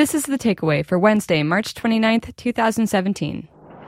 This is The Takeaway for Wednesday, March 29th, 2017.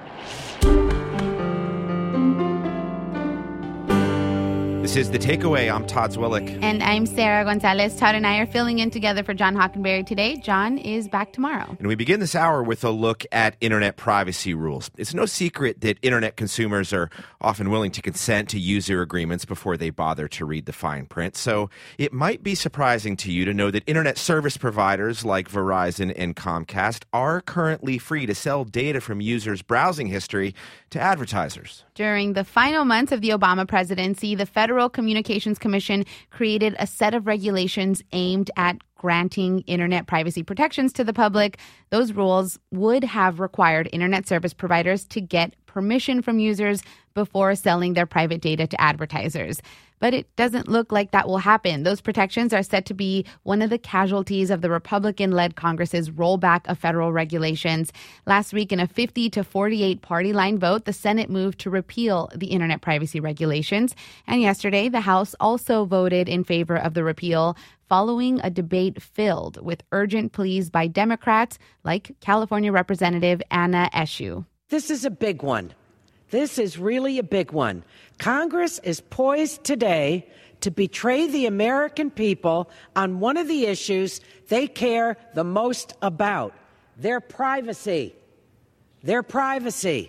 This is The Takeaway. I'm Todd Zwillick. And I'm Sarah Gonzalez. Todd and I are filling in together for John Hockenberry today. John is back tomorrow. And we begin this hour with a look at internet privacy rules. It's no secret that internet consumers are often willing to consent to user agreements before they bother to read the fine print. So it might be surprising to you to know that internet service providers like Verizon and Comcast are currently free to sell data from users' browsing history to advertisers. During the final months of the Obama presidency, the Federal Communications Commission created a set of regulations aimed at granting internet privacy protections to the public. Those rules would have required internet service providers to get permission from users before selling their private data to advertisers. But it doesn't look like that will happen. Those protections are set to be one of the casualties of the Republican-led Congress's rollback of federal regulations. Last week, in a 50-48 party line vote, the Senate moved to repeal the internet privacy regulations. And yesterday, the House also voted in favor of the repeal, following a debate filled with urgent pleas by Democrats like California Representative Anna Eshoo. This is a big one. This is really a big one. Congress is poised today to betray the American people on one of the issues they care the most about, their privacy. Their privacy.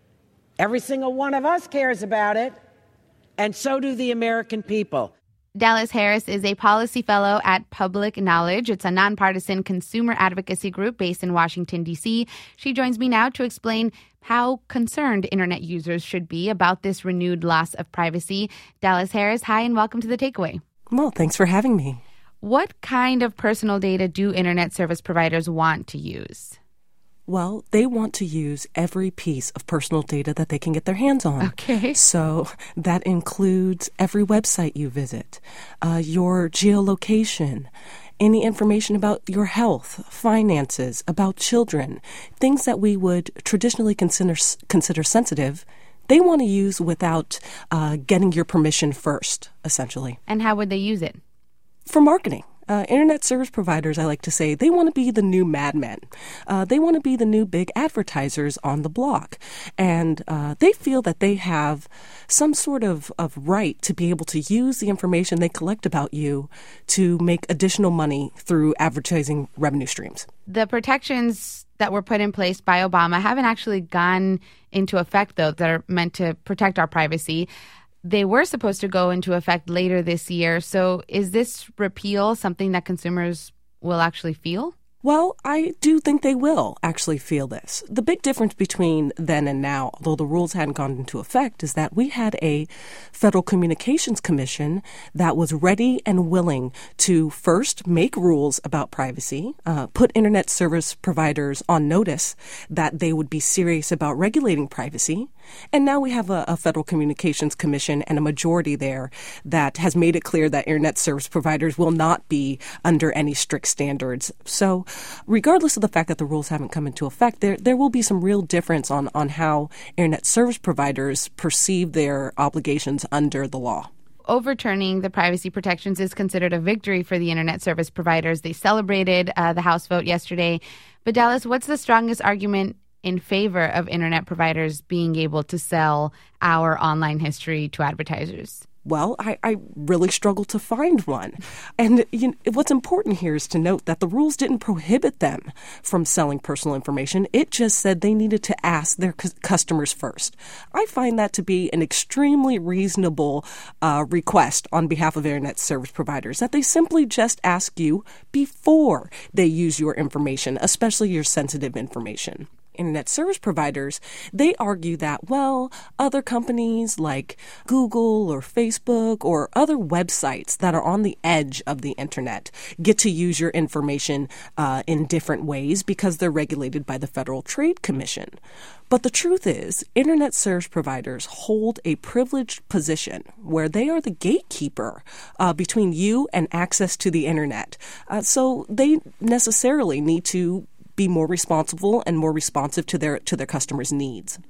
Every single one of us cares about it, and so do the American people. Dallas Harris is a policy fellow at Public Knowledge. It's a nonpartisan consumer advocacy group based in Washington, D.C. She joins me now to explain how concerned internet users should be about this renewed loss of privacy. Dallas Harris, hi, and welcome to The Takeaway. Well, thanks for having me. What kind of personal data do internet service providers want to use? Well, they want to use every piece of personal data that they can get their hands on. Okay. So that includes every website you visit, your geolocation, any information about your health, finances, about children, things that we would traditionally consider sensitive. They want to use without getting your permission first, essentially. And how would they use it? For marketing. Internet service providers, I like to say, they want to be the new Mad Men. They want to be the new big advertisers on the block. And they feel that they have some sort of right to be able to use the information they collect about you to make additional money through advertising revenue streams. The protections that were put in place by Obama haven't actually gone into effect, though, that are meant to protect our privacy. They were supposed to go into effect later this year. So is this repeal something that consumers will actually feel? Well, I do think they will actually feel this. The big difference between then and now, although the rules hadn't gone into effect, is that we had a Federal Communications Commission that was ready and willing to first make rules about privacy, put internet service providers on notice that they would be serious about regulating privacy. And now we have a Federal Communications Commission and a majority there that has made it clear that internet service providers will not be under any strict standards. So regardless of the fact that the rules haven't come into effect, there will be some real difference on how internet service providers perceive their obligations under the law. Overturning the privacy protections is considered a victory for the internet service providers. They celebrated the House vote yesterday. But Dallas, what's the strongest argument in favor of internet providers being able to sell our online history to advertisers? Well, I really struggle to find one. And what's important here is to note that the rules didn't prohibit them from selling personal information. It just said they needed to ask their customers first. I find that to be an extremely reasonable request on behalf of internet service providers, that they simply just ask you before they use your information, especially your sensitive information. Internet service providers, they argue that, well, other companies like Google or Facebook or other websites that are on the edge of the internet get to use your information in different ways because they're regulated by the Federal Trade Commission. But the truth is, internet service providers hold a privileged position where they are the gatekeeper between you and access to the internet. So they necessarily need to be more responsible and more responsive to their customers' needs.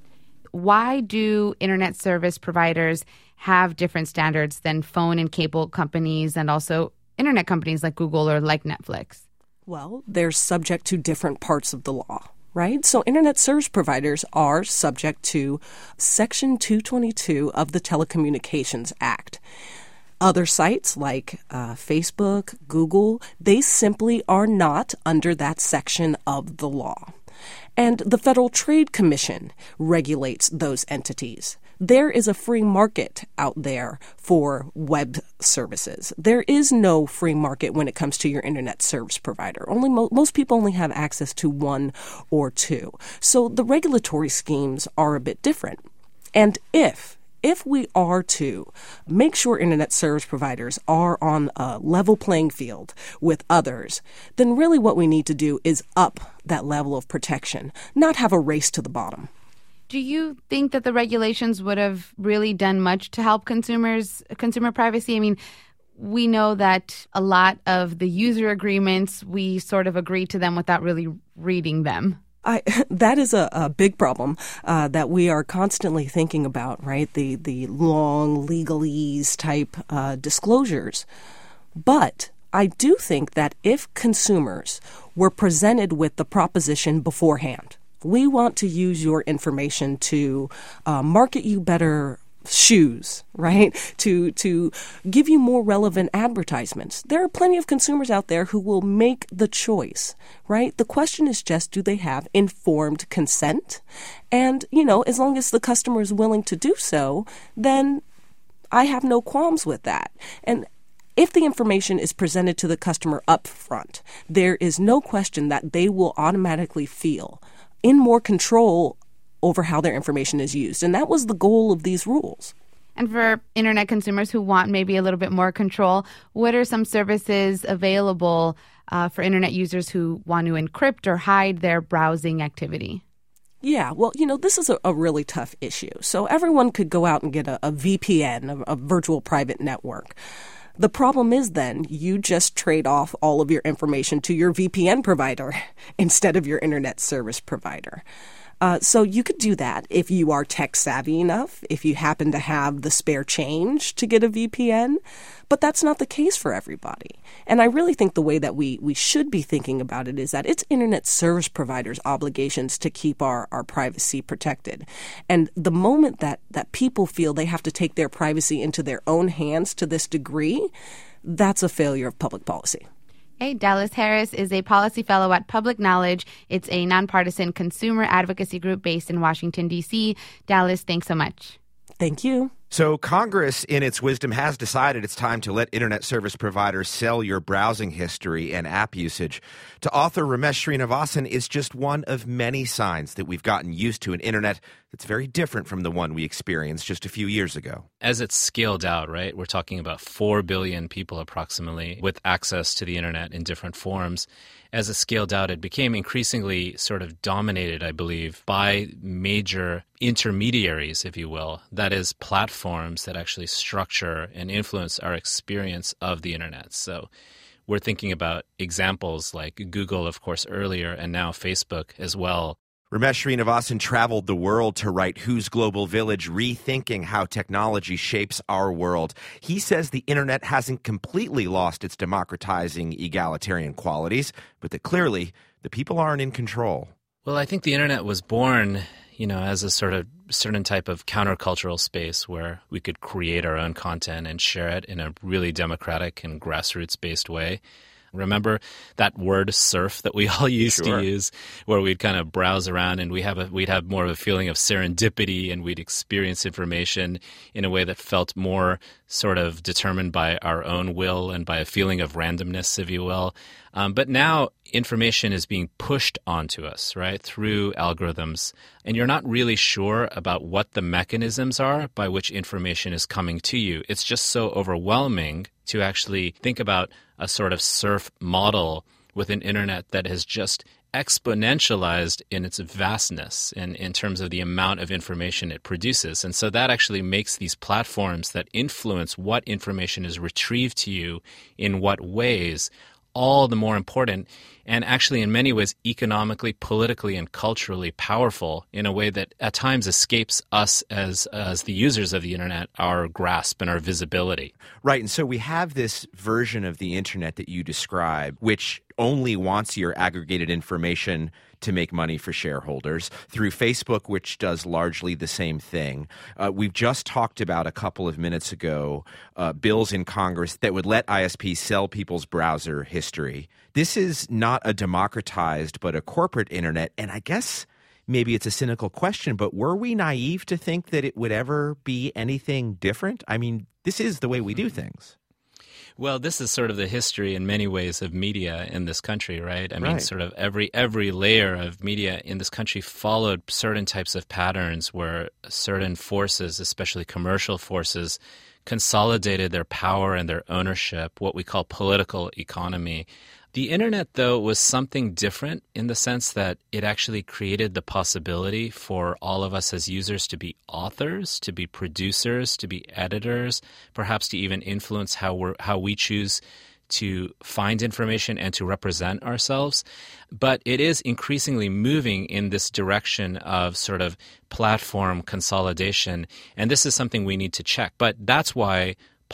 Why do internet service providers have different standards than phone and cable companies and also internet companies like Google or like Netflix? Well, they're subject to different parts of the law, right? So internet service providers are subject to Section 222 of the Telecommunications Act. Other sites like Facebook, Google, they simply are not under that section of the law. And the Federal Trade Commission regulates those entities. There is a free market out there for web services. There is no free market when it comes to your internet service provider. Most people only have access to one or two. So the regulatory schemes are a bit different. And if we are to make sure internet service providers are on a level playing field with others, then really what we need to do is up that level of protection, not have a race to the bottom. Do you think that the regulations would have really done much to help consumer privacy? I mean, we know that a lot of the user agreements, we sort of agree to them without really reading them. That is a big problem that we are constantly thinking about, right? The long legalese type disclosures. But I do think that if consumers were presented with the proposition beforehand, we want to use your information to market you better shoes, right? To give you more relevant advertisements. There are plenty of consumers out there who will make the choice, right? The question is just, do they have informed consent? And, as long as the customer is willing to do so, then I have no qualms with that. And if the information is presented to the customer up front, there is no question that they will automatically feel in more control over how their information is used. And that was the goal of these rules. And for internet consumers who want maybe a little bit more control, what are some services available for internet users who want to encrypt or hide their browsing activity? Yeah, well, this is a really tough issue. So everyone could go out and get a VPN, a virtual private network. The problem is then you just trade off all of your information to your VPN provider instead of your internet service provider. So you could do that if you are tech savvy enough, if you happen to have the spare change to get a VPN, but that's not the case for everybody. And I really think the way that we should be thinking about it is that it's internet service providers' obligations to keep our privacy protected. And the moment that people feel they have to take their privacy into their own hands to this degree, that's a failure of public policy. Hey, Dallas Harris is a policy fellow at Public Knowledge. It's a nonpartisan consumer advocacy group based in Washington, D.C. Dallas, thanks so much. Thank you. So Congress, in its wisdom, has decided it's time to let internet service providers sell your browsing history and app usage. To author Ramesh Srinivasan is just one of many signs that we've gotten used to an internet that's very different from the one we experienced just a few years ago. As it's scaled out, right, we're talking about 4 billion people approximately with access to the internet in different forms. As it scaled out, it became increasingly sort of dominated, I believe, by major intermediaries, if you will. That is, platforms that actually structure and influence our experience of the internet. So we're thinking about examples like Google, of course, earlier, and now Facebook as well. Ramesh Srinivasan traveled the world to write Whose Global Village, rethinking how technology shapes our world. He says the internet hasn't completely lost its democratizing egalitarian qualities, but that clearly the people aren't in control. Well, I think the internet was born, as a sort of certain type of countercultural space where we could create our own content and share it in a really democratic and grassroots-based way. Remember that word surf that we all used to use, where we'd kind of browse around and we'd have more of a feeling of serendipity, and we'd experience information in a way that felt more sort of determined by our own will and by a feeling of randomness, if you will. But now information is being pushed onto us, right, through algorithms, and you're not really sure about what the mechanisms are by which information is coming to you. It's just so overwhelming to actually think about a sort of surf model with an internet that has just exponentialized in its vastness and in terms of the amount of information it produces. And so that actually makes these platforms that influence what information is retrieved to you in what ways all the more important, and actually in many ways economically, politically, and culturally powerful in a way that at times escapes us as the users of the internet, our grasp and our visibility. Right, and so we have this version of the internet that you describe, which only wants your aggregated information to make money for shareholders, through Facebook, which does largely the same thing. We've just talked about a couple of minutes ago bills in Congress that would let ISPs sell people's browser history. This is not a democratized but a corporate internet, and I guess maybe it's a cynical question, but were we naive to think that it would ever be anything different? I mean, this is the way we do things. Well, this is sort of the history in many ways of media in this country, right? I mean, sort of every layer of media in this country followed certain types of patterns where certain forces, especially commercial forces, consolidated their power and their ownership, what we call political economy. The internet, though, was something different in the sense that it actually created the possibility for all of us as users to be authors, to be producers, to be editors, perhaps to even influence how we choose to find information and to represent ourselves. But it is increasingly moving in this direction of sort of platform consolidation, and this is something we need to check. But that's why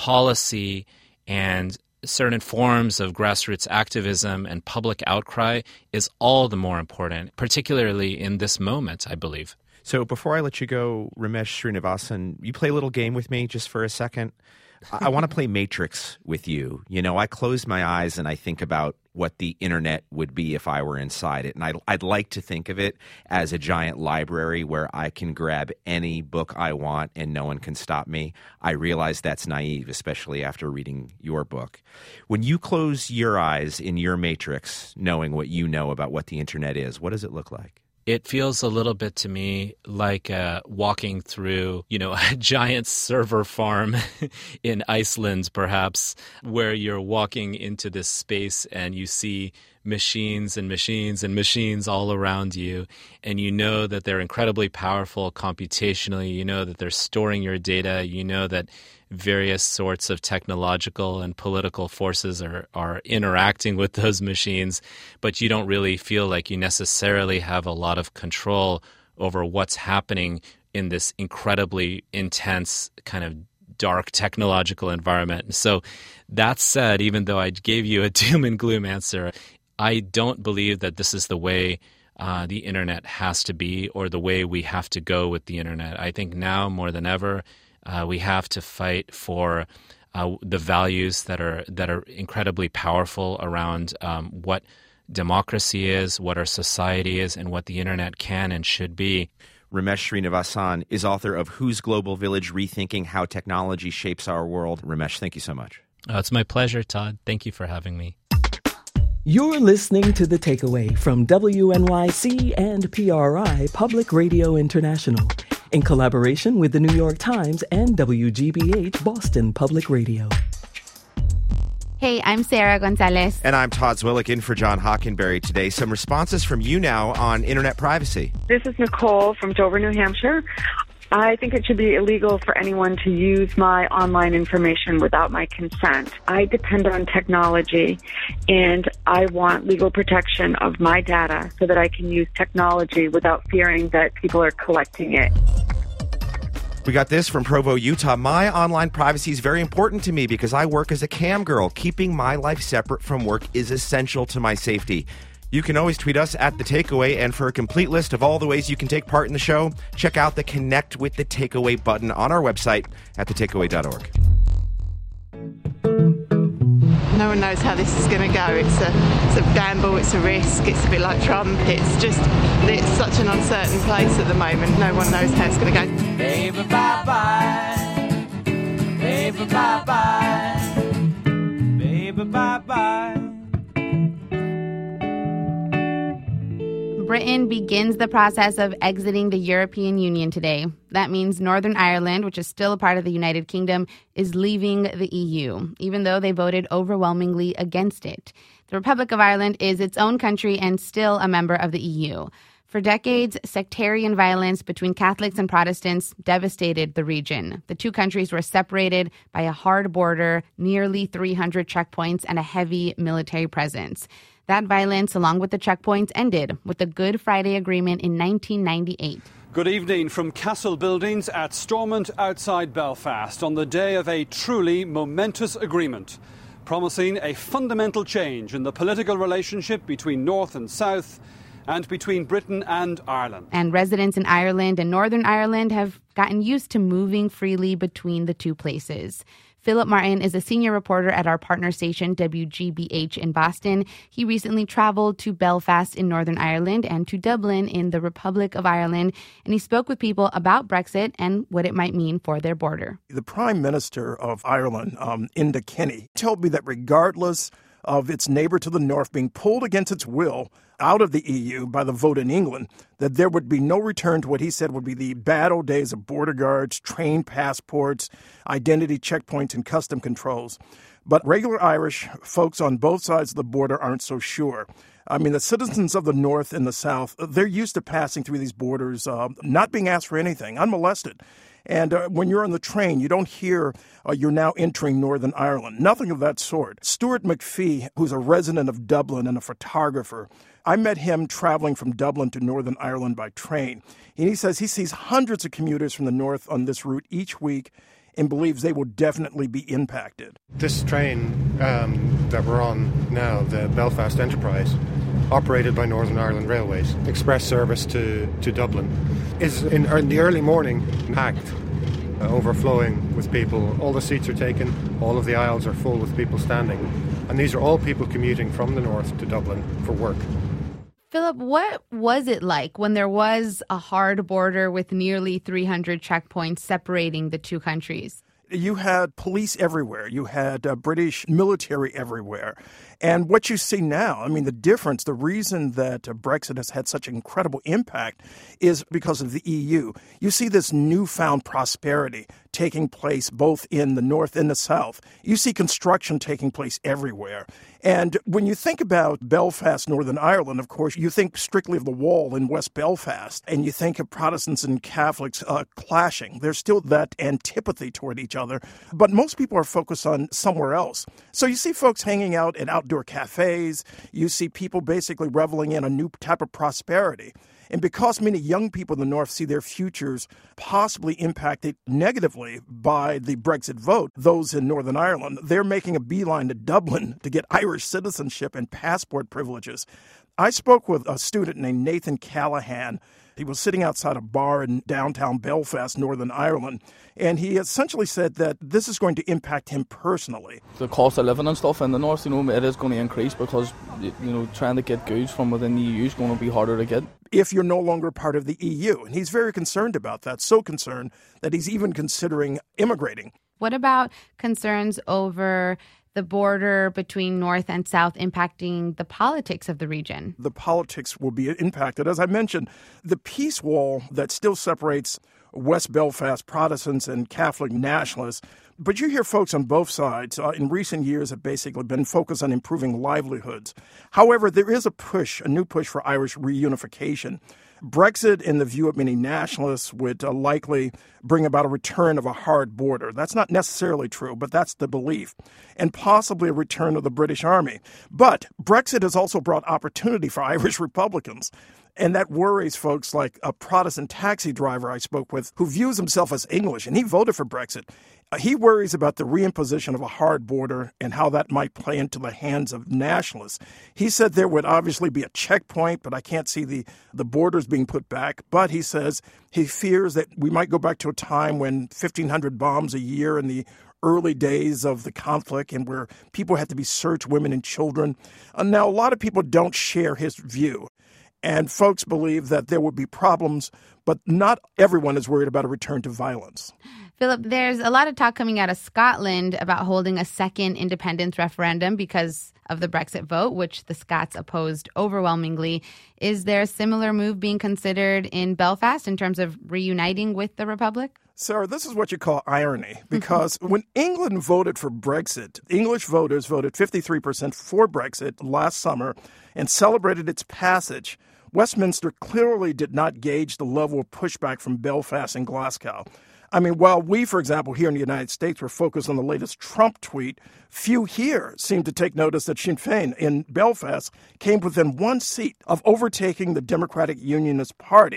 policy and certain forms of grassroots activism and public outcry is all the more important, particularly in this moment, I believe. So before I let you go, Ramesh Srinivasan, you play a little game with me just for a second. I want to play Matrix with you. You know, I close my eyes and I think about what the internet would be if I were inside it. And I'd like to think of it as a giant library where I can grab any book I want and no one can stop me. I realize that's naive, especially after reading your book. When you close your eyes in your Matrix, knowing what you know about what the internet is, what does it look like? It feels a little bit to me like walking through, a giant server farm in Iceland, perhaps, where you're walking into this space and you see machines and machines and machines all around you, and you know that they're incredibly powerful computationally, you know that they're storing your data, you know that various sorts of technological and political forces are interacting with those machines, but you don't really feel like you necessarily have a lot of control over what's happening in this incredibly intense kind of dark technological environment. So that said, even though I gave you a doom and gloom answer, I don't believe that this is the way the internet has to be or the way we have to go with the internet. I think now more than ever, we have to fight for the values that are incredibly powerful around what democracy is, what our society is, and what the internet can and should be. Ramesh Srinivasan is author of Whose Global Village? Rethinking How Technology Shapes Our World. Ramesh, thank you so much. It's my pleasure, Todd. Thank you for having me. You're listening to The Takeaway from WNYC and PRI Public Radio International, in collaboration with the New York Times and WGBH Boston Public Radio. Hey, I'm Sarah Gonzalez. And I'm Todd Zwillich in for John Hockenberry today. Some responses from you now on internet privacy. This is Nicole from Dover, New Hampshire. I think it should be illegal for anyone to use my online information without my consent. I depend on technology, and I want legal protection of my data so that I can use technology without fearing that people are collecting it. We got this from Provo, Utah. My online privacy is very important to me because I work as a cam girl. Keeping my life separate from work is essential to my safety. You can always tweet us at The Takeaway, and for a complete list of all the ways you can take part in the show, check out the Connect with The Takeaway button on our website at thetakeaway.org. No one knows how this is going to go. It's a gamble, it's a risk, it's a bit like Trump. It's such an uncertain place at the moment. No one knows how it's going to go. Baby, bye-bye. Baby, bye-bye. Baby, bye-bye. Britain begins the process of exiting the European Union today. That means Northern Ireland, which is still a part of the United Kingdom, is leaving the EU, even though they voted overwhelmingly against it. The Republic of Ireland is its own country and still a member of the EU. For decades, sectarian violence between Catholics and Protestants devastated the region. The two countries were separated by a hard border, nearly 300 checkpoints, and a heavy military presence. That violence, along with the checkpoints, ended with the Good Friday Agreement in 1998. Good evening from Castle Buildings at Stormont outside Belfast on the day of a truly momentous agreement. promising a fundamental change in the political relationship between North and South and between Britain and Ireland. And residents in Ireland and Northern Ireland have gotten used to moving freely between the two places. Philip Martin is a senior reporter at our partner station, WGBH in Boston. He recently traveled to Belfast in Northern Ireland and to Dublin in the Republic of Ireland, and he spoke with people about Brexit and what it might mean for their border. The Prime Minister of Ireland, Enda Kenny, told me that regardless of its neighbor to the north being pulled against its will out of the EU by the vote in England, that there would be no return to what he said would be the bad old days of border guards, train passports, identity checkpoints, and custom controls. But regular Irish folks on both sides of the border aren't so sure. I mean, the citizens of the north and the south, they're used to passing through these borders, not being asked for anything, unmolested. And when you're on the train, you don't hear you're now entering Northern Ireland. Nothing of that sort. Stuart McPhee, who's a resident of Dublin and a photographer, I met him traveling from Dublin to Northern Ireland by train. And he says he sees hundreds of commuters from the north on this route each week and believes they will definitely be impacted. This train that we're on now, the Belfast Enterprise, operated by Northern Ireland Railways, express service to Dublin, is in the early morning packed, overflowing with people. All the seats are taken, all of the aisles are full with people standing. And these are all people commuting from the north to Dublin for work. Philip, what was it like when there was a hard border with nearly 300 checkpoints separating the two countries? You had police everywhere. You had British military everywhere. And what you see now, I mean, the difference, the reason that Brexit has had such an incredible impact is because of the EU. You see this newfound prosperity taking place both in the north and the south. You see construction taking place everywhere. And when you think about Belfast, Northern Ireland, of course, you think strictly of the wall in West Belfast, and you think of Protestants and Catholics clashing. There's still that antipathy toward each other, but most people are focused on somewhere else. So you see folks hanging out at outdoor cafes. You see people basically reveling in a new type of prosperity. And because many young people in the north see their futures possibly impacted negatively by the Brexit vote, those in Northern Ireland, they're making a beeline to Dublin to get Irish citizenship and passport privileges. I spoke with a student named Nathan Callahan. He was sitting outside a bar in downtown Belfast, Northern Ireland, and he essentially said that this is going to impact him personally. The cost of living and stuff in the north, it is going to increase because, trying to get goods from within the EU is going to be harder to get. If you're no longer part of the EU. And he's very concerned about that, so concerned that he's even considering immigrating. What about concerns over the border between North and South impacting the politics of the region? The politics will be impacted. As I mentioned, the peace wall that still separates West Belfast Protestants and Catholic nationalists. But you hear folks on both sides in recent years have basically been focused on improving livelihoods. However, there is a new push for Irish reunification. Brexit, in the view of many nationalists, would likely bring about a return of a hard border. That's not necessarily true, but that's the belief. And possibly a return of the British Army. But Brexit has also brought opportunity for Irish Republicans. And that worries folks like a Protestant taxi driver I spoke with who views himself as English, and he voted for Brexit. He worries about the reimposition of a hard border and how that might play into the hands of nationalists. He said there would obviously be a checkpoint, but I can't see the borders being put back. But he says he fears that we might go back to a time when 1,500 bombs a year in the early days of the conflict and where people had to be searched, women and children. Now, a lot of people don't share his view. And folks believe that there would be problems, but not everyone is worried about a return to violence. Philip, there's a lot of talk coming out of Scotland about holding a second independence referendum because of the Brexit vote, which the Scots opposed overwhelmingly. Is there a similar move being considered in Belfast in terms of reuniting with the Republic? Sarah, this is what you call irony, because when England voted for Brexit, English voters voted 53% for Brexit last summer and celebrated its passage. Westminster clearly did not gauge the level of pushback from Belfast and Glasgow. I mean, while we, for example, here in the United States were focused on the latest Trump tweet, few here seem to take notice that Sinn Féin in Belfast came within one seat of overtaking the Democratic Unionist Party.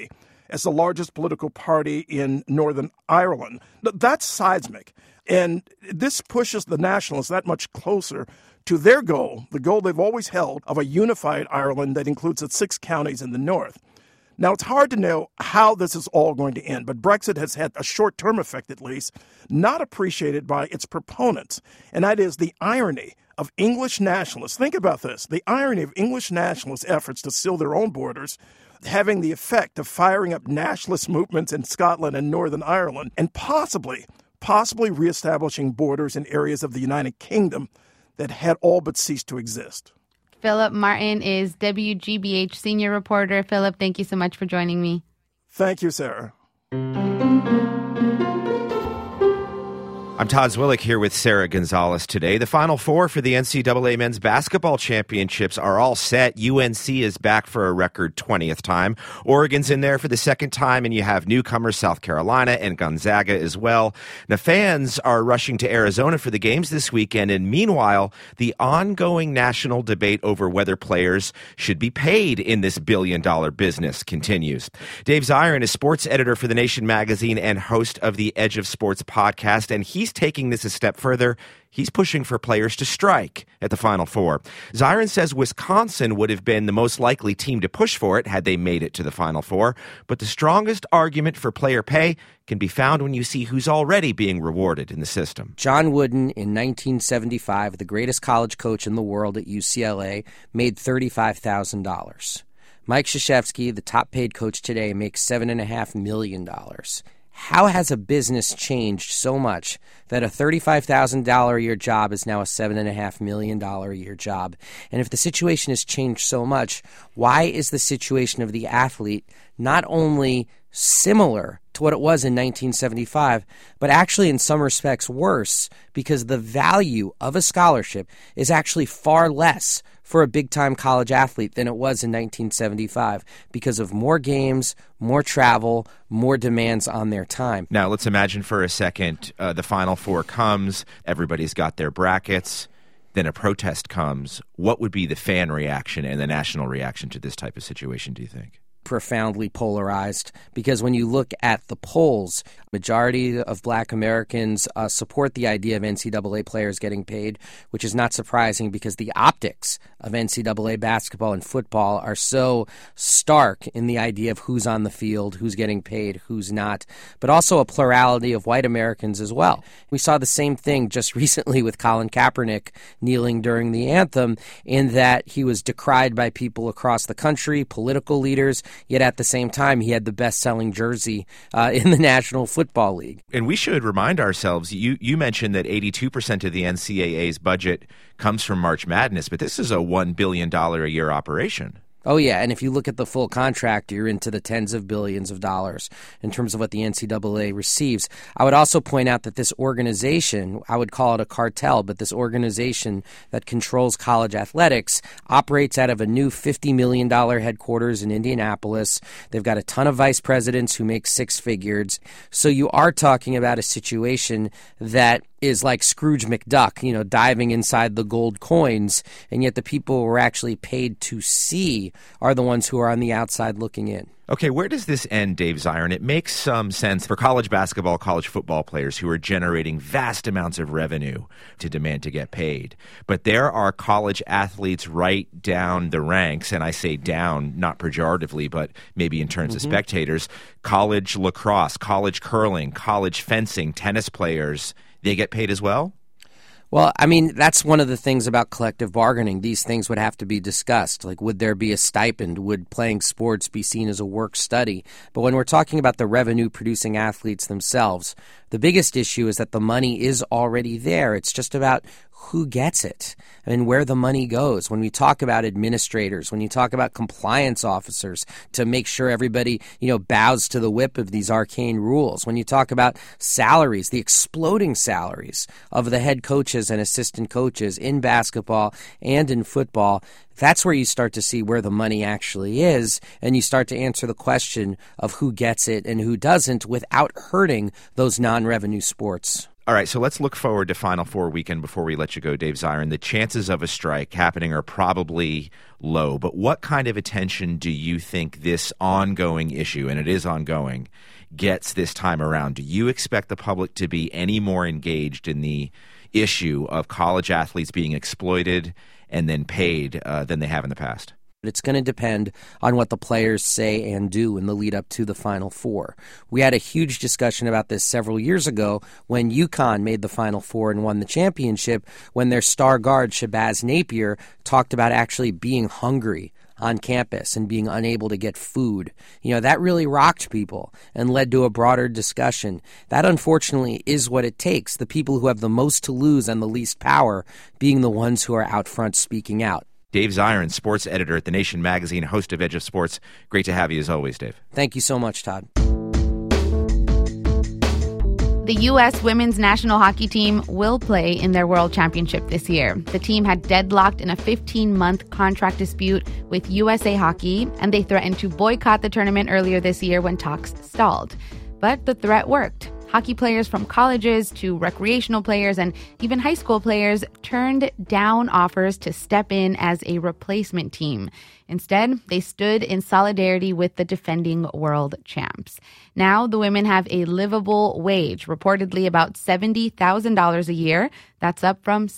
as the largest political party in Northern Ireland. That's seismic. And this pushes the Nationalists that much closer to their goal, the goal they've always held of a unified Ireland that includes the 6 counties in the north. Now, it's hard to know how this is all going to end, but Brexit has had a short-term effect, at least, not appreciated by its proponents, and that is the irony of English nationalists. Think about this. The irony of English nationalists' efforts to seal their own borders having the effect of firing up nationalist movements in Scotland and Northern Ireland and possibly reestablishing borders in areas of the United Kingdom that had all but ceased to exist. Philip Martin is WGBH senior reporter. Philip, thank you so much for joining me. Thank you, Sarah. I'm Todd Zwillich here with Sarah Gonzalez today. The Final Four for the NCAA Men's Basketball Championships are all set. UNC is back for a record 20th time. Oregon's in there for the second time, and you have newcomers South Carolina and Gonzaga as well. Now, fans are rushing to Arizona for the games this weekend, and meanwhile, the ongoing national debate over whether players should be paid in this billion-dollar business continues. Dave Zirin is sports editor for The Nation magazine and host of the Edge of Sports podcast, and he's taking this a step further. He's pushing for players to strike at the Final Four. Zirin says Wisconsin would have been the most likely team to push for it had they made it to the Final Four. But the strongest argument for player pay can be found when you see who's already being rewarded in the system. John Wooden in 1975, the greatest college coach in the world at UCLA, made $35,000. Mike Krzyzewski, the top-paid coach today, makes $7.5 million. How has a business changed so much that a $35,000 a year job is now a $7.5 million a year job? And if the situation has changed so much, why is the situation of the athlete not only similar to what it was in 1975, but actually in some respects worse, because the value of a scholarship is actually far less for a big-time college athlete than it was in 1975 because of more games, more travel, more demands on their time. Now, let's imagine for a second the Final Four comes, everybody's got their brackets, then a protest comes. What would be the fan reaction and the national reaction to this type of situation, do you think? Profoundly polarized, because when you look at the polls, majority of Black Americans support the idea of NCAA players getting paid, which is not surprising because the optics of NCAA basketball and football are so stark in the idea of who's on the field, who's getting paid, who's not, but also a plurality of white Americans as well. We saw the same thing just recently with Colin Kaepernick kneeling during the anthem, in that he was decried by people across the country, political leaders, yet at the same time, he had the best-selling jersey in the National Football League. And we should remind ourselves, you mentioned that 82% of the NCAA's budget comes from March Madness, but this is a $1 billion a year operation. Oh, yeah, and if you look at the full contract, you're into the tens of billions of dollars in terms of what the NCAA receives. I would also point out that this organization, I would call it a cartel, but this organization that controls college athletics operates out of a new $50 million headquarters in Indianapolis. They've got a ton of vice presidents who make six figures. So you are talking about a situation that is like Scrooge McDuck, diving inside the gold coins, and yet the people who are actually paid to see are the ones who are on the outside looking in. Okay, where does this end, Dave Zirin? It makes some sense for college basketball, college football players who are generating vast amounts of revenue to demand to get paid. But there are college athletes right down the ranks, and I say down, not pejoratively, but maybe in terms of spectators, college lacrosse, college curling, college fencing, tennis players. They get paid as well? Well, I mean, that's one of the things about collective bargaining. These things would have to be discussed. Like, would there be a stipend? Would playing sports be seen as a work study? But when we're talking about the revenue-producing athletes themselves, the biggest issue is that the money is already there. It's just about who gets it and where the money goes. When we talk about administrators, when you talk about compliance officers to make sure everybody, bows to the whip of these arcane rules, when you talk about salaries, the exploding salaries of the head coaches and assistant coaches in basketball and in football, that's where you start to see where the money actually is, and you start to answer the question of who gets it and who doesn't without hurting those non-revenue sports. All right, so let's look forward to Final Four weekend before we let you go, Dave Zirin. The chances of a strike happening are probably low, but what kind of attention do you think this ongoing issue, and it is ongoing, gets this time around? Do you expect the public to be any more engaged in the issue of college athletes being exploited and then paid than they have in the past? It's going to depend on what the players say and do in the lead up to the Final Four. We had a huge discussion about this several years ago when UConn made the Final Four and won the championship, when their star guard, Shabazz Napier, talked about actually being hungry on campus and being unable to get food. That really rocked people and led to a broader discussion. That, unfortunately, is what it takes, the people who have the most to lose and the least power being the ones who are out front speaking out. Dave Zirin, sports editor at The Nation magazine, host of Edge of Sports. Great to have you as always, Dave. Thank you so much, Todd. The U.S. women's national hockey team will play in their World Championship this year. The team had deadlocked in a 15-month contract dispute with USA Hockey, and they threatened to boycott the tournament earlier this year when talks stalled. But the threat worked. Hockey players from colleges to recreational players and even high school players turned down offers to step in as a replacement team. Instead, they stood in solidarity with the defending world champs. Now, the women have a livable wage, reportedly about $70,000 a year. That's up from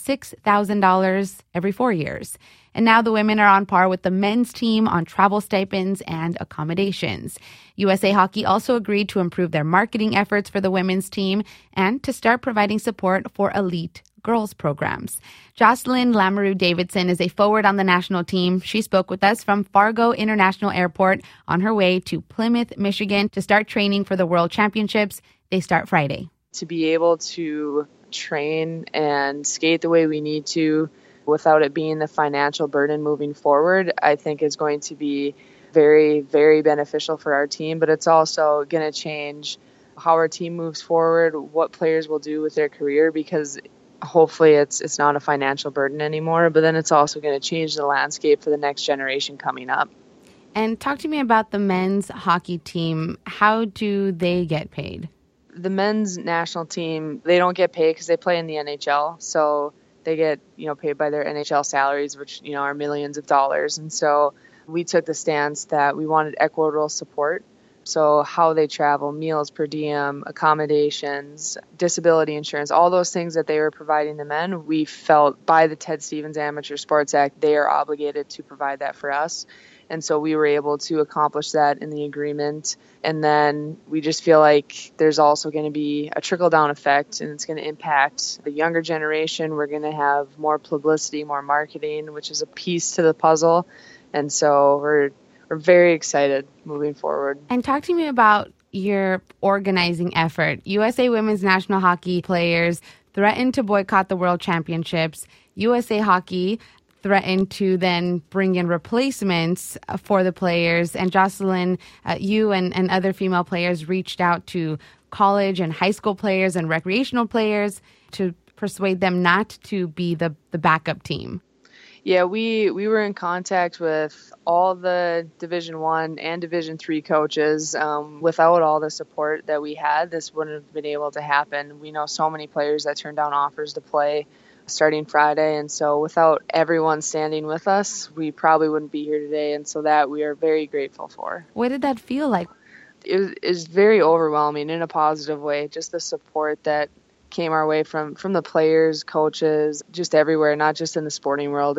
$6,000 every 4 years. And now the women are on par with the men's team on travel stipends and accommodations. USA Hockey also agreed to improve their marketing efforts for the women's team and to start providing support for elite girls programs. Jocelyn Lamoureux Davidson is a forward on the national team. She spoke with us from Fargo International Airport on her way to Plymouth, Michigan to start training for the World Championships. They start Friday. To be able to train and skate the way we need to without it being the financial burden moving forward, I think is going to be very, very beneficial for our team. But it's also going to change how our team moves forward, what players will do with their career, because hopefully it's not a financial burden anymore. But then it's also going to change the landscape for the next generation coming up. And talk to me about the men's hockey team. How do they get paid? The men's national team, they don't get paid because they play in the NHL. So they get, paid by their NHL salaries, which, are millions of dollars. And so we took the stance that we wanted equitable support. So how they travel, meals per diem, accommodations, disability insurance, all those things that they were providing the men, we felt by the Ted Stevens Amateur Sports Act, they are obligated to provide that for us. And so we were able to accomplish that in the agreement. And then we just feel like there's also going to be a trickle-down effect, and it's going to impact the younger generation. We're going to have more publicity, more marketing, which is a piece to the puzzle. And so we're very excited moving forward. And talk to me about your organizing effort. USA Women's National Hockey players threatened to boycott the World Championships. USA Hockey threatened to then bring in replacements for the players. And Jocelyn, you and other female players reached out to college and high school players and recreational players to persuade them not to be the backup team. Yeah, we were in contact with all the Division I and Division III coaches. Without all the support that we had, this wouldn't have been able to happen. We know so many players that turned down offers to play starting Friday, and so without everyone standing with us, we probably wouldn't be here today, and so that we are very grateful for. What did that feel like? It was very overwhelming in a positive way, just the support that came our way from the players, coaches, just everywhere, not just in the sporting world.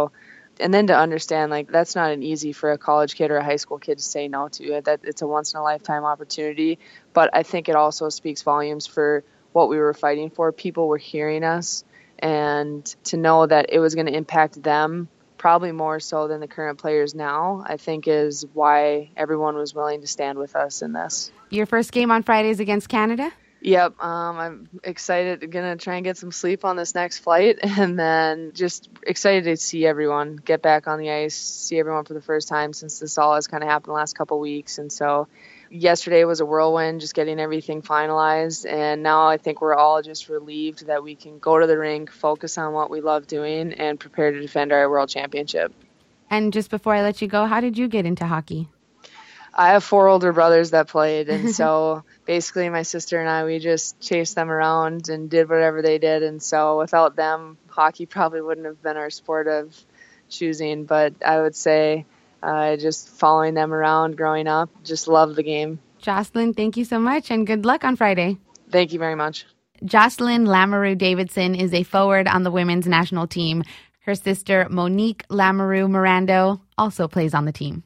And then to understand, that's not an easy for a college kid or a high school kid to say no to. That it's a once-in-a-lifetime opportunity, but I think it also speaks volumes for what we were fighting for. People were hearing us, and to know that it was going to impact them probably more so than the current players now, I think is why everyone was willing to stand with us in this. Your first game on Friday is against Canada? Yep. I'm excited. Going to try and get some sleep on this next flight, and then just excited to see everyone get back on the ice, see everyone for the first time since this all has kind of happened the last couple of weeks. And so yesterday was a whirlwind, just getting everything finalized. And now I think we're all just relieved that we can go to the rink, focus on what we love doing, and prepare to defend our World Championship. And just before I let you go, how did you get into hockey? I have 4 older brothers that played, and so basically my sister and I, we just chased them around and did whatever they did, and so without them, hockey probably wouldn't have been our sport of choosing. But I would say just following them around growing up, just loved the game. Jocelyn, thank you so much, and good luck on Friday. Thank you very much. Jocelyn Lamoureux Davidson is a forward on the women's national team. Her sister, Monique Lamoureux Mirando, also plays on the team.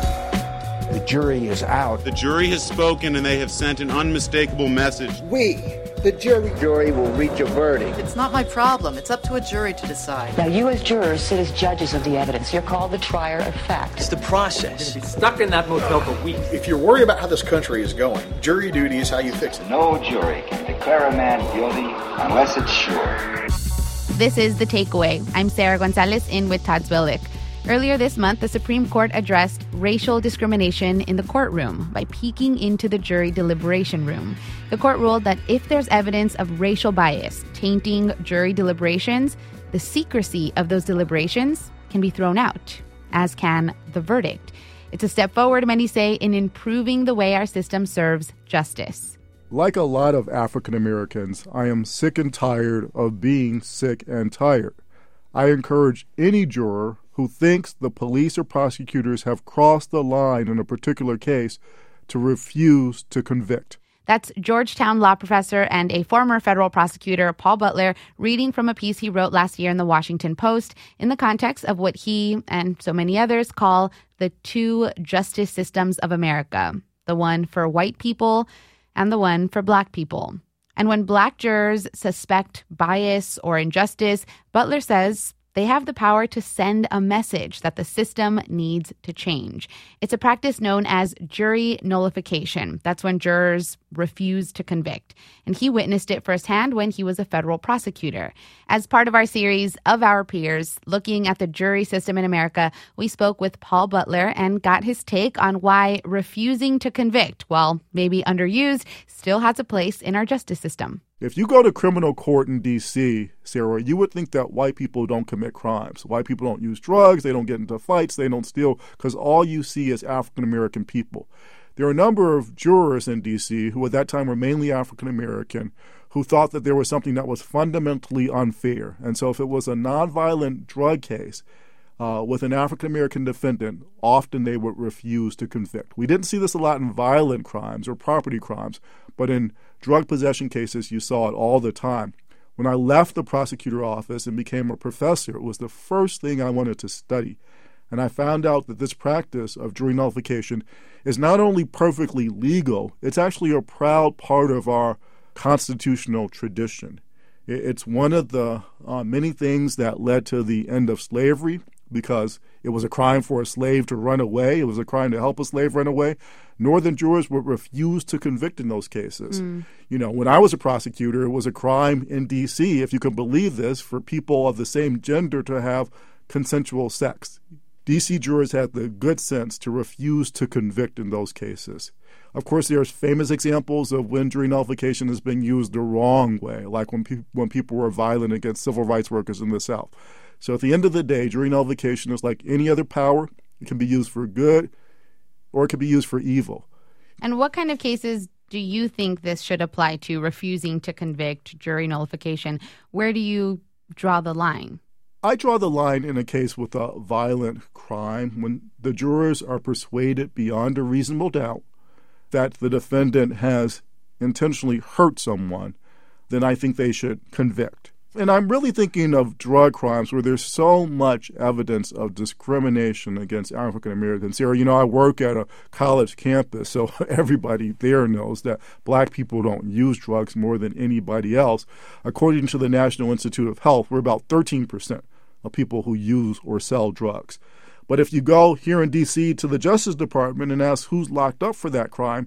The jury is out. The jury has spoken, and they have sent an unmistakable message. We, the jury will reach a verdict. It's not my problem. It's up to a jury to decide. Now, you as jurors sit as judges of the evidence. You're called the trier of fact. It's the process. You're going to be stuck in that motel for weeks. If you're worried about how this country is going, jury duty is how you fix it. No jury can declare a man guilty unless it's sure. This is The Takeaway. I'm Sarah Gonzalez in with Todd Zwillick. Earlier this month, the Supreme Court addressed racial discrimination in the courtroom by peeking into the jury deliberation room. The court ruled that if there's evidence of racial bias tainting jury deliberations, the secrecy of those deliberations can be thrown out, as can the verdict. It's a step forward, many say, in improving the way our system serves justice. Like a lot of African Americans, I am sick and tired of being sick and tired. I encourage any juror who thinks the police or prosecutors have crossed the line in a particular case to refuse to convict. That's Georgetown law professor and a former federal prosecutor, Paul Butler, reading from a piece he wrote last year in the Washington Post in the context of what he and so many others call the two justice systems of America, the one for white people and the one for black people. And when black jurors suspect bias or injustice, Butler says they have the power to send a message that the system needs to change. It's a practice known as jury nullification. That's when jurors refuse to convict. And he witnessed it firsthand when he was a federal prosecutor. As part of our series Of Our Peers, looking at the jury system in America, we spoke with Paul Butler and got his take on why refusing to convict, while maybe underused, still has a place in our justice system. If you go to criminal court in D.C., Sarah, you would think that white people don't commit crimes. White people don't use drugs, they don't get into fights, they don't steal, because all you see is African-American people. There are a number of jurors in D.C. who at that time were mainly African-American who thought that there was something that was fundamentally unfair. And so if it was a nonviolent drug case with an African-American defendant, often they would refuse to convict. We didn't see this a lot in violent crimes or property crimes, but in drug possession cases, you saw it all the time. When I left the prosecutor office and became a professor, it was the first thing I wanted to study. And I found out that this practice of jury nullification is not only perfectly legal, it's actually a proud part of our constitutional tradition. It's one of the many things that led to the end of slavery, because it was a crime for a slave to run away. It was a crime to help a slave run away. Northern jurors would refuse to convict in those cases. You know, when I was a prosecutor, it was a crime in D.C., if you can believe this, for people of the same gender to have consensual sex. D.C. jurors had the good sense to refuse to convict in those cases. Of course, there's famous examples of when jury nullification has been used the wrong way, like when people were violent against civil rights workers in the South. So at the end of the day, jury nullification is like any other power. It can be used for good or it can be used for evil. And what kind of cases do you think this should apply to, refusing to convict, jury nullification? Where do you draw the line? I draw the line in a case with a violent crime when the jurors are persuaded beyond a reasonable doubt that the defendant has intentionally hurt someone, then I think they should convict. And I'm really thinking of drug crimes where there's so much evidence of discrimination against African Americans. Sarah, you know, I work at a college campus, so everybody there knows that black people don't use drugs more than anybody else. According to the National Institute of Health, we're about 13% of people who use or sell drugs. But if you go here in D.C. to the Justice Department and ask who's locked up for that crime,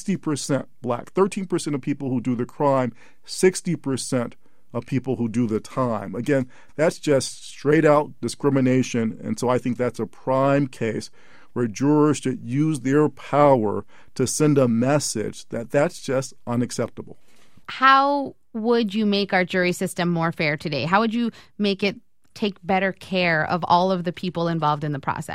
60% black. 13% of people who do the crime, 60% of people who do the time. Again, that's just straight out discrimination, and so I think that's a prime case where jurors should use their power to send a message that that's just unacceptable. How would you make our jury system more fair today? How would you make it take better care of all of the people involved in the process?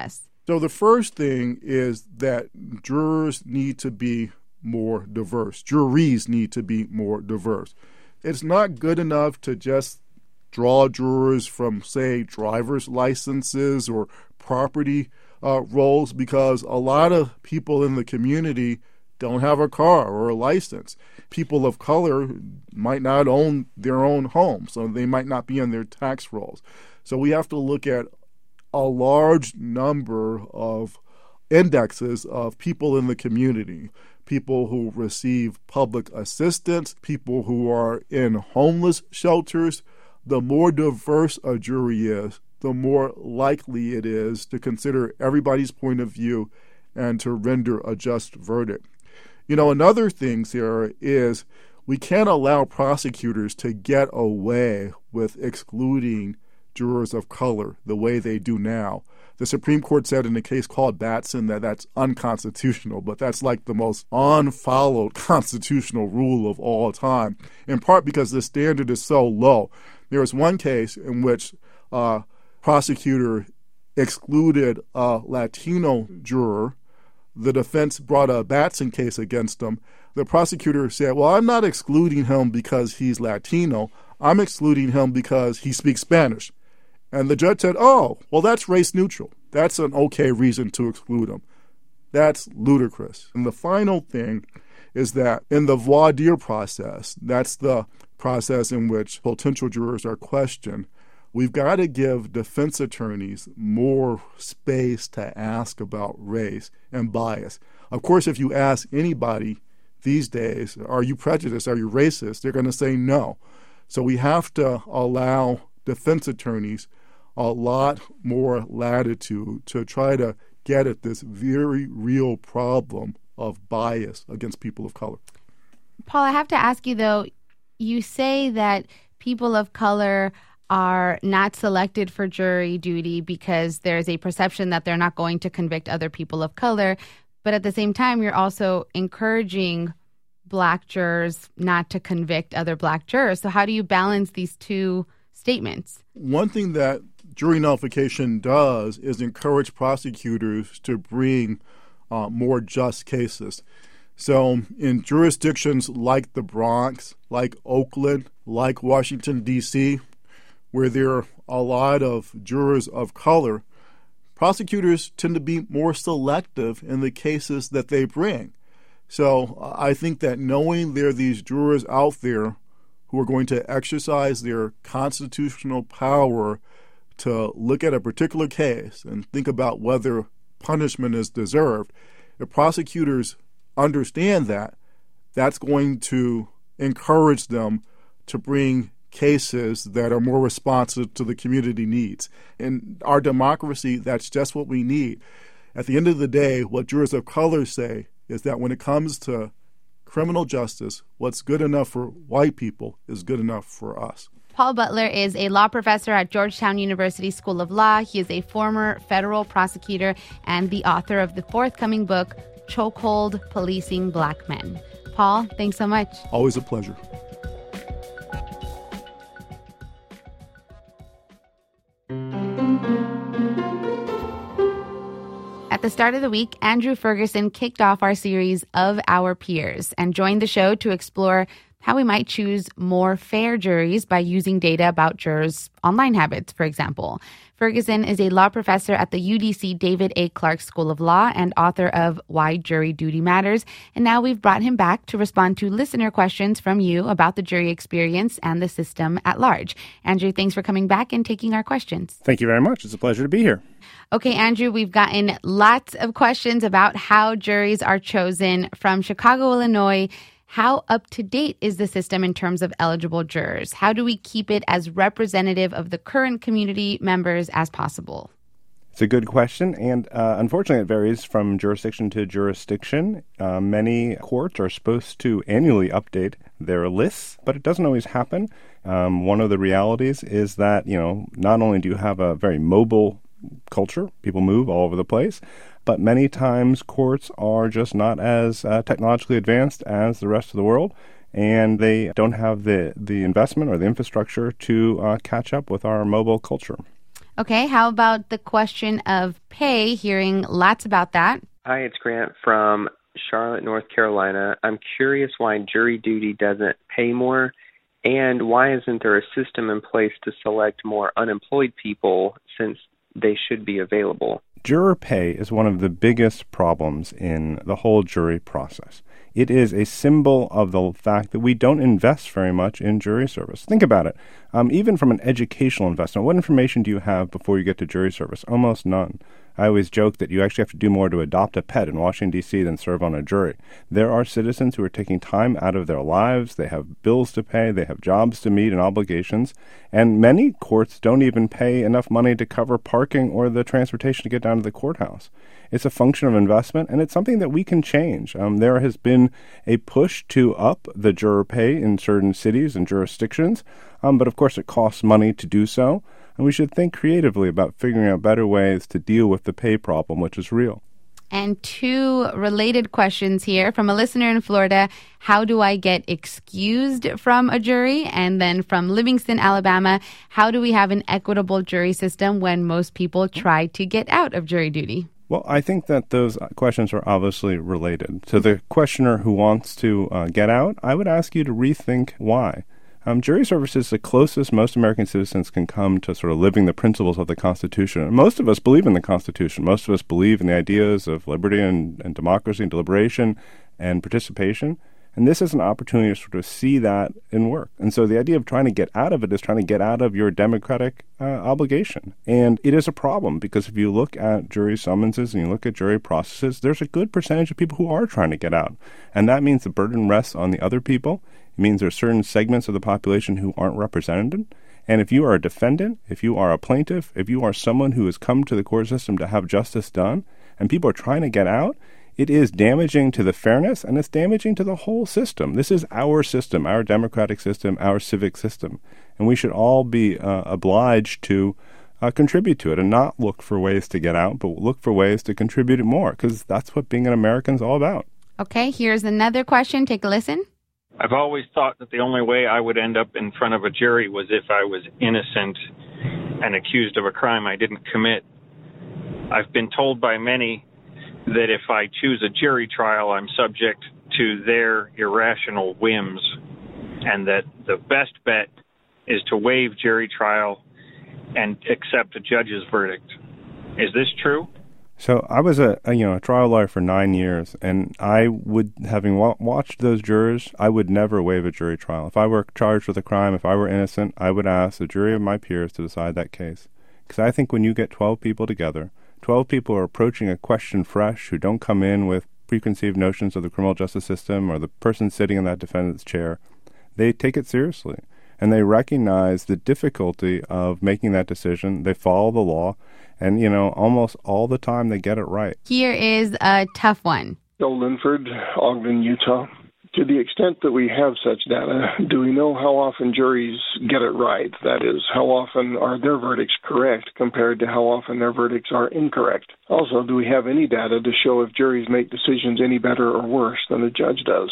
So the first thing is that jurors need to be more diverse. Juries need to be more diverse. It's not good enough to just draw jurors from, say, driver's licenses or property roles, because a lot of people in the community don't have a car or a license. People of color might not own their own home, so they might not be on their tax rolls. So we have to look at a large number of indexes of people in the community, people who receive public assistance, people who are in homeless shelters. The more diverse a jury is, the more likely it is to consider everybody's point of view and to render a just verdict. You know, another thing, Sarah, is we can't allow prosecutors to get away with excluding jurors of color the way they do now. The Supreme Court said in a case called Batson that that's unconstitutional, but that's like the most unfollowed constitutional rule of all time, in part because the standard is so low. There was one case in which a prosecutor excluded a Latino juror. The defense brought a Batson case against him. The prosecutor said, well, I'm not excluding him because he's Latino. I'm excluding him because he speaks Spanish. And the judge said, oh, well, that's race neutral. That's an okay reason to exclude him. That's ludicrous. And the final thing is that in the voir dire process, that's the process in which potential jurors are questioned, we've got to give defense attorneys more space to ask about race and bias. Of course, if you ask anybody these days, are you prejudiced, are you racist, they're going to say no. So we have to allow defense attorneys a lot more latitude to try to get at this very real problem of bias against people of color. Paul, I have to ask you, though, you say that people of color are not selected for jury duty because there's a perception that they're not going to convict other people of color. But at the same time, you're also encouraging black jurors not to convict other black jurors. So how do you balance these two statements? One thing that jury nullification does is encourage prosecutors to bring more just cases. So in jurisdictions like the Bronx, like Oakland, like Washington, D.C., where there are a lot of jurors of color, prosecutors tend to be more selective in the cases that they bring. So I think that knowing there are these jurors out there who are going to exercise their constitutional power to look at a particular case and think about whether punishment is deserved, if prosecutors understand that, that's going to encourage them to bring cases that are more responsive to the community needs. In our democracy, that's just what we need. At the end of the day, what jurors of color say is that when it comes to criminal justice, what's good enough for white people is good enough for us. Paul Butler is a law professor at Georgetown University School of Law. He is a former federal prosecutor and the author of the forthcoming book, Chokehold: Policing Black Men. Paul, thanks so much. Always a pleasure. At the start of the week, Andrew Ferguson kicked off our series of Our Peers and joined the show to explore how we might choose more fair juries by using data about jurors' online habits, for example. Ferguson is a law professor at the UDC David A. Clark School of Law and author of Why Jury Duty Matters. And now we've brought him back to respond to listener questions from you about the jury experience and the system at large. Andrew, thanks for coming back and taking our questions. Thank you very much. It's a pleasure to be here. Okay, Andrew, we've gotten lots of questions about how juries are chosen from Chicago, Illinois. How up-to-date is the system in terms of eligible jurors? How do we keep it as representative of the current community members as possible? It's a good question, and unfortunately it varies from jurisdiction to jurisdiction. Many courts are supposed to annually update their lists, but it doesn't always happen. One of the realities is that, not only do you have a very mobile culture, people move all over the place, but many times courts are just not as technologically advanced as the rest of the world, and they don't have the investment or the infrastructure to catch up with our mobile culture. Okay, how about the question of pay? Hearing lots about that. Hi, it's Grant from Charlotte, North Carolina. I'm curious why jury duty doesn't pay more, and why isn't there a system in place to select more unemployed people since they should be available? Juror pay is one of the biggest problems in the whole jury process. It is a symbol of the fact that we don't invest very much in jury service. Think about it. Even from an educational investment, what information do you have before you get to jury service? Almost none. I always joke that you actually have to do more to adopt a pet in Washington, D.C. than serve on a jury. There are citizens who are taking time out of their lives. They have bills to pay. They have jobs to meet and obligations. And many courts don't even pay enough money to cover parking or the transportation to get down to the courthouse. It's a function of investment, and it's something that we can change. There has been a push to up the juror pay in certain cities and jurisdictions, but of course it costs money to do so. And we should think creatively about figuring out better ways to deal with the pay problem, which is real. And two related questions here from a listener in Florida. How do I get excused from a jury? And then from Livingston, Alabama, how do we have an equitable jury system when most people try to get out of jury duty? Well, I think that those questions are obviously related. To the questioner who wants to get out, I would ask you to rethink why. Jury service is the closest most American citizens can come to sort of living the principles of the Constitution. And most of us believe in the Constitution. Most of us believe in the ideas of liberty and democracy and deliberation and participation. And this is an opportunity to sort of see that in work. And so the idea of trying to get out of it is trying to get out of your democratic obligation. And it is a problem because if you look at jury summonses and you look at jury processes, there's a good percentage of people who are trying to get out. And that means the burden rests on the other people. It means there are certain segments of the population who aren't represented. And if you are a defendant, if you are a plaintiff, if you are someone who has come to the court system to have justice done, and people are trying to get out, it is damaging to the fairness, and it's damaging to the whole system. This is our system, our democratic system, our civic system. And we should all be obliged to contribute to it and not look for ways to get out, but look for ways to contribute it more, because that's what being an American is all about. Okay, here's another question. Take a listen. I've always thought that the only way I would end up in front of a jury was if I was innocent and accused of a crime I didn't commit. I've been told by many that if I choose a jury trial, I'm subject to their irrational whims, and that the best bet is to waive jury trial and accept a judge's verdict. Is this true? So I was a trial lawyer for 9 years, and I would, having watched those jurors, I would never waive a jury trial. If I were charged with a crime, if I were innocent, I would ask a jury of my peers to decide that case. Because I think when you get 12 people together, 12 people are approaching a question fresh, who don't come in with preconceived notions of the criminal justice system or the person sitting in that defendant's chair, they take it seriously. And they recognize the difficulty of making that decision. They follow the law. And, almost all the time they get it right. Here is a tough one. Bill Linford, Ogden, Utah. To the extent that we have such data, do we know how often juries get it right? That is, how often are their verdicts correct compared to how often their verdicts are incorrect? Also, do we have any data to show if juries make decisions any better or worse than a judge does?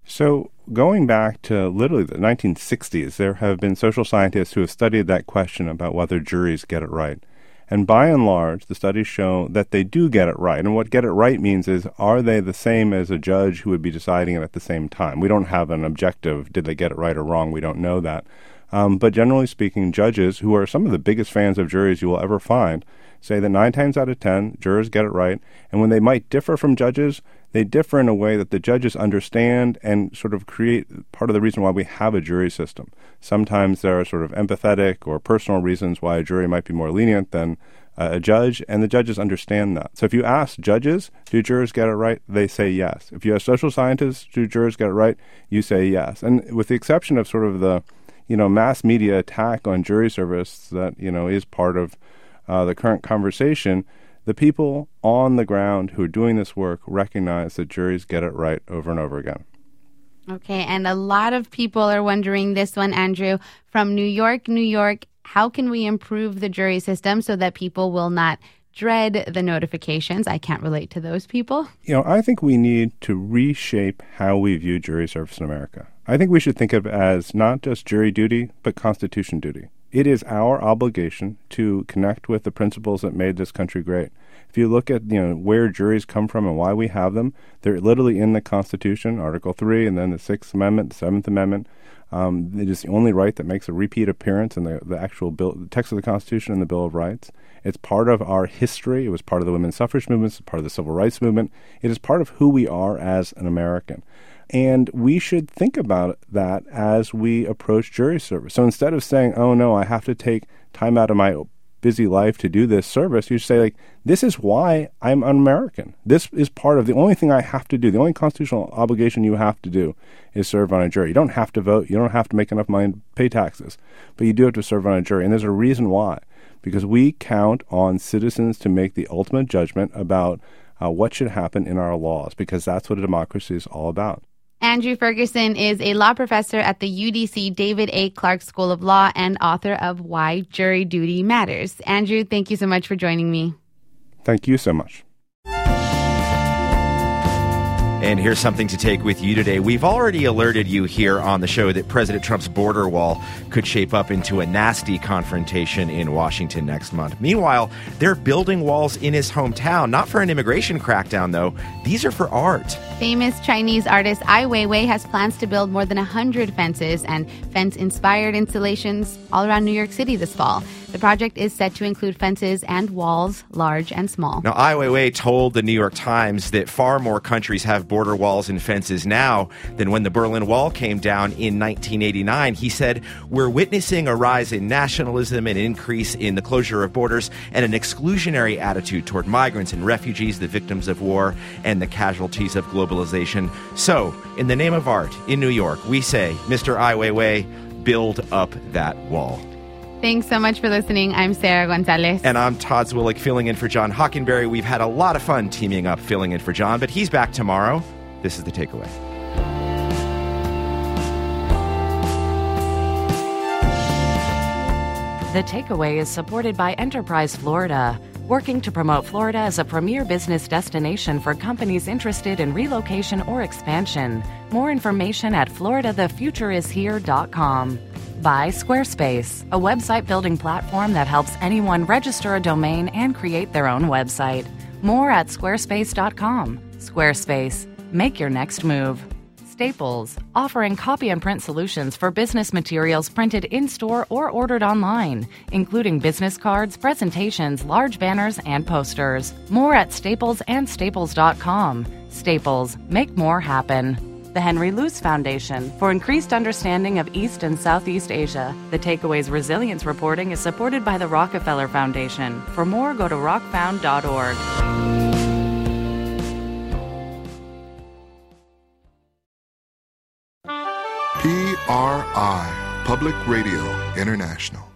So going back to literally the 1960s, there have been social scientists who have studied that question about whether juries get it right. And by and large, the studies show that they do get it right. And what get it right means is, are they the same as a judge who would be deciding it at the same time? We don't have an objective, did they get it right or wrong? We don't know that. But generally speaking, judges, who are some of the biggest fans of juries you will ever find, say that 9 times out of 10, jurors get it right. And when they might differ from judges, they differ in a way that the judges understand and sort of create part of the reason why we have a jury system. Sometimes there are sort of empathetic or personal reasons why a jury might be more lenient than a judge, and the judges understand that. So if you ask judges, do jurors get it right? They say yes. If you ask social scientists, do jurors get it right? You say yes. And with the exception of sort of the mass media attack on jury service that, is part of the current conversation, the people on the ground who are doing this work recognize that juries get it right over and over again. Okay, and a lot of people are wondering this one, Andrew. From New York, how can we improve the jury system so that people will not dread the notifications? I can't relate to those people. I think we need to reshape how we view jury service in America. I think we should think of it as not just jury duty, but constitution duty. It is our obligation to connect with the principles that made this country great. If you look at where juries come from and why we have them, they're literally in the Constitution, Article 3, and then the 6th Amendment, the 7th Amendment. It is the only right that makes a repeat appearance in the actual the text of the Constitution and the Bill of Rights. It's part of our history. It was part of the women's suffrage movement. It's part of the civil rights movement. It is part of who we are as an American. And we should think about that as we approach jury service. So instead of saying, oh, no, I have to take time out of my busy life to do this service, you say, like, this is why I'm an American. This is part of the only thing I have to do. The only constitutional obligation you have to do is serve on a jury. You don't have to vote. You don't have to make enough money to pay taxes. But you do have to serve on a jury. And there's a reason why. Because we count on citizens to make the ultimate judgment about what should happen in our laws, because that's what a democracy is all about. Andrew Ferguson is a law professor at the UDC David A. Clark School of Law and author of Why Jury Duty Matters. Andrew, thank you so much for joining me. Thank you so much. And here's something to take with you today. We've already alerted you here on the show that President Trump's border wall could shape up into a nasty confrontation in Washington next month. Meanwhile, they're building walls in his hometown, not for an immigration crackdown, though. These are for art. Famous Chinese artist Ai Weiwei has plans to build more than 100 fences and fence-inspired installations all around New York City this fall. The project is set to include fences and walls, large and small. Now, Ai Weiwei told the New York Times that far more countries have border walls and fences now than when the Berlin Wall came down in 1989. He said, we're witnessing a rise in nationalism, an increase in the closure of borders, and an exclusionary attitude toward migrants and refugees, the victims of war, and the casualties of globalization. So, in the name of art, in New York, we say, Mr. Ai Weiwei, build up that wall. Thanks so much for listening. I'm Sarah Gonzalez. And I'm Todd Zwillig, filling in for John Hockenberry. We've had a lot of fun teaming up, filling in for John, but he's back tomorrow. This is The Takeaway. The Takeaway is supported by Enterprise Florida, working to promote Florida as a premier business destination for companies interested in relocation or expansion. More information at floridathefutureishere.com. By Squarespace, a website building platform that helps anyone register a domain and create their own website. More at squarespace.com. Squarespace, make your next move. Staples, offering copy and print solutions for business materials printed in-store or ordered online, including business cards, presentations, large banners, and posters. More at Staples and Staples.com. Staples, make more happen. The Henry Luce Foundation, for increased understanding of East and Southeast Asia. The Takeaway's resilience reporting is supported by the Rockefeller Foundation. For more, go to rockfound.org. PRI, Public Radio International.